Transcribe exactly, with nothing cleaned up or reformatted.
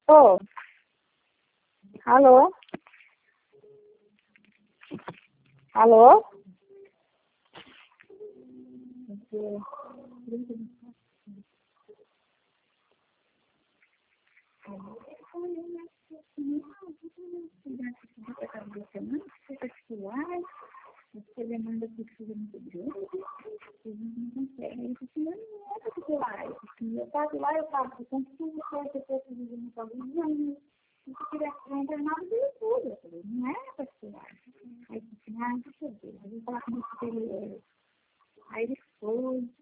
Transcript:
Ô, alô? Alô? Você demanda pesquisa muito grande, vocês não conseguem. Isso não é particular. Eu pago lá, eu pago por consumo, eu preciso de algum se tiver internado do YouTube, eu falei, não é particular. Aí disse, ah, deixa eu ver, eu vou falar com o superior. Aí ele foi,